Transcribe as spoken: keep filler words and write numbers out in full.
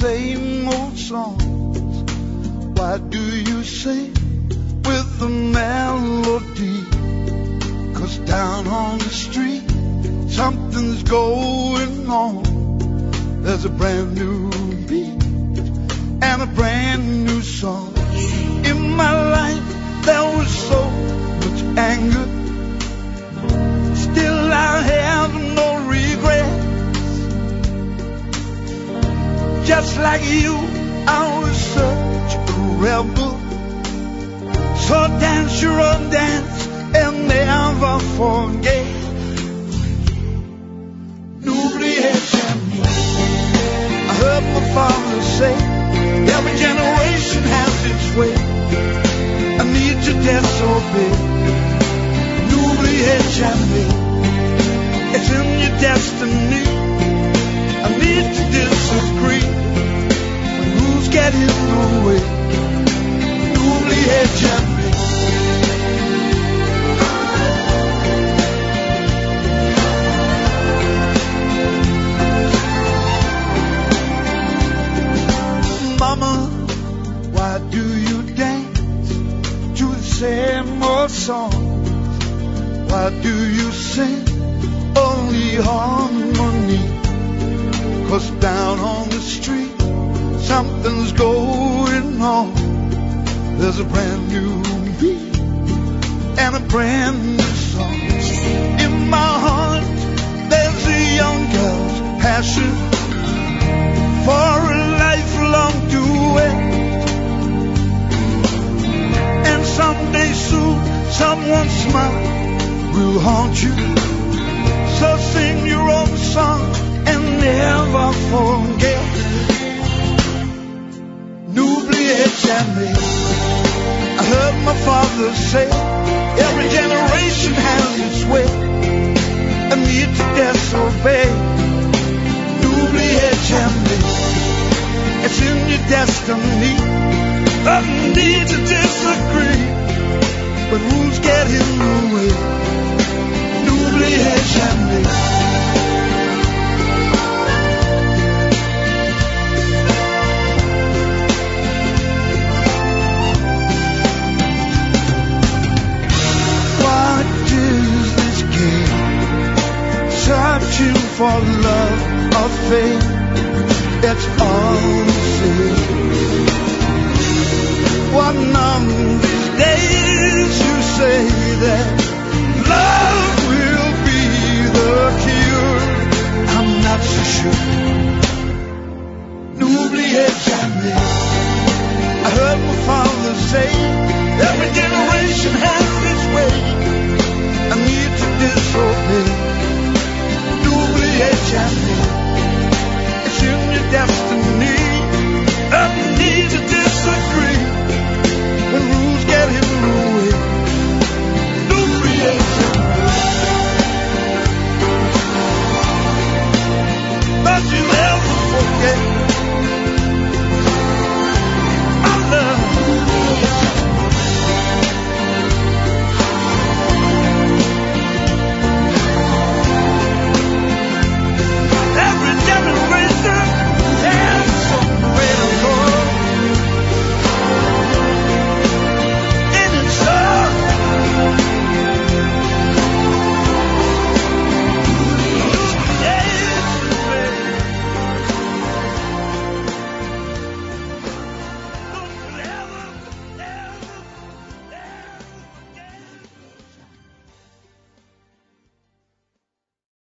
same old songs? Why do you sing with the melody? 'Cause down on the street something's going on. There's a brand new beat and a brand new song. In my life there was so much anger, still I have no regrets. Just like you, I was such a rebel. So dance your own dance and never forget. N'oubliez jamais. I heard my father say, every generation has its way. I need to disobey. N'oubliez jamais. It's in your destiny. I need to disagree. But rules get in the way. N'oubliez jamais. Mama, why do you dance to the same old song? Why do you sing only harmony? 'Cause down on the street something's going on. There's a brand new beat and a brand new song. In my heart there's a young girl's passion for a lifelong duet. And someday soon someone's smile will haunt you. So sing your own song and never forget. N'oubliez jamais. I heard my father say, every generation has its way. I need to disobey. N'oubliez jamais. It's in your destiny. I need to disagree, but rules get in the way. N'oubliez jamais. What is this game? Searching for love or fame? It's all the same. One of these days you say that love will be the cure. I'm not so sure. N'oubliez jamais. I heard my